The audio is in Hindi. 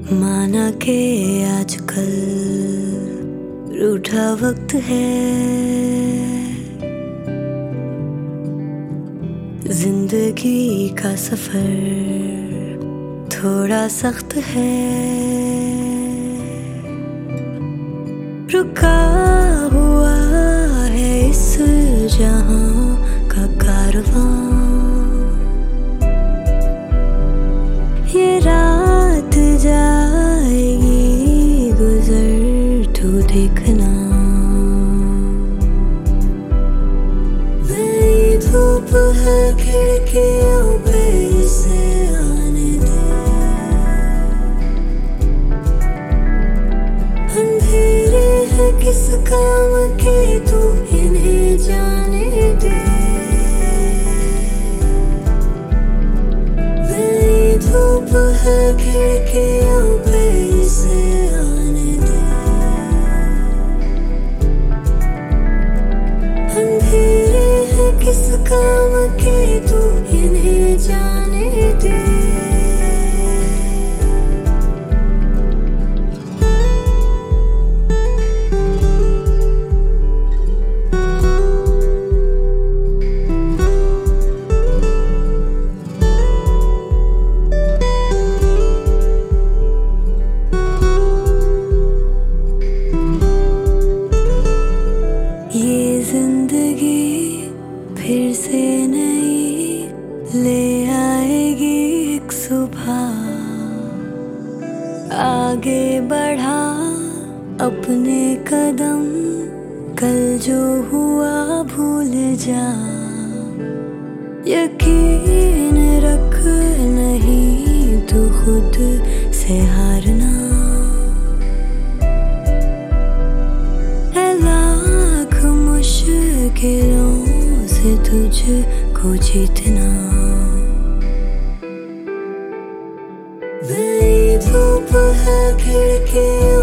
माना के आजकल रूठा वक्त है, जिंदगी का सफर थोड़ा सख्त है। रुका हुआ है इस जहां का कारवां, ये रात जाएगी गुजर तू देखना। नई धूप है खिड़कियों पे इसे आने दे, अंधेरे है किस काम के तू इन्हें जाने दे। धूप है खिड़कियों पे इसे आने दे, अंधेरे है किस काम के तू इन्हें जाने दे। ये जिंदगी फिर से नई ले आएगी एक सुबह, आगे बढ़ा अपने कदम, कल जो हुआ भूल जा, यकीन रख नहीं तू खुद से हारना। मुश्किलों से तुझको जीतना। नई धूप है खिड़कियों